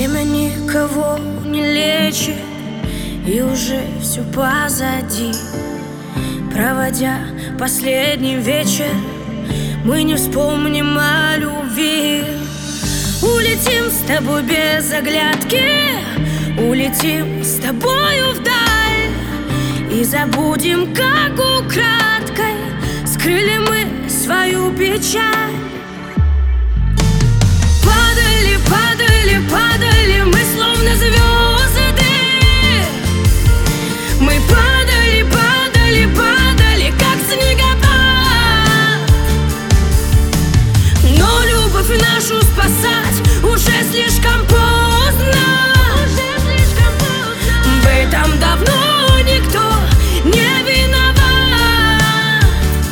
Время никого не лечит, и уже все позади. Проводя последний вечер, мы не вспомним о любви. Улетим с тобой без оглядки, улетим с тобою вдаль, и забудем, как украдкой скрыли мы свою печаль. Падали, падали, падали мы, словно звезды. Мы падали, падали, падали, как снегопад. Но любовь нашу спасать уже слишком поздно. В этом давно никто не виноват.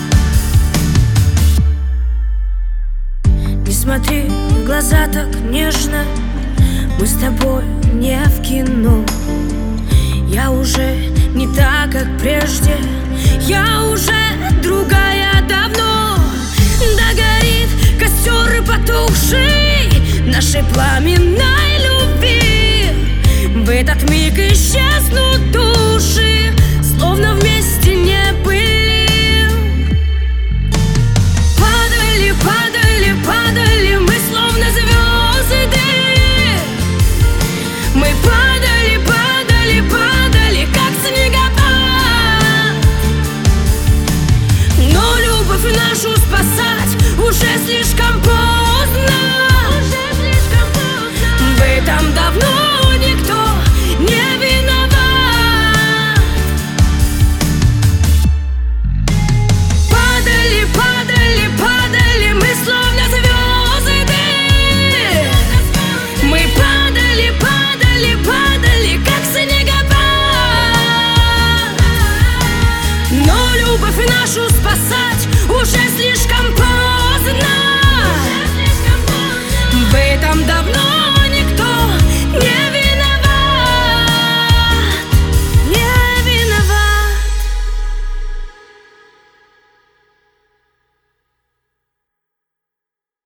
Не смотри в глаза так нежно, мы с тобой не в кино. Я уже не так, как прежде, я уже другая давно. Догорит костер и потухший нашей пламенной любви, в этот миг исчезнут души.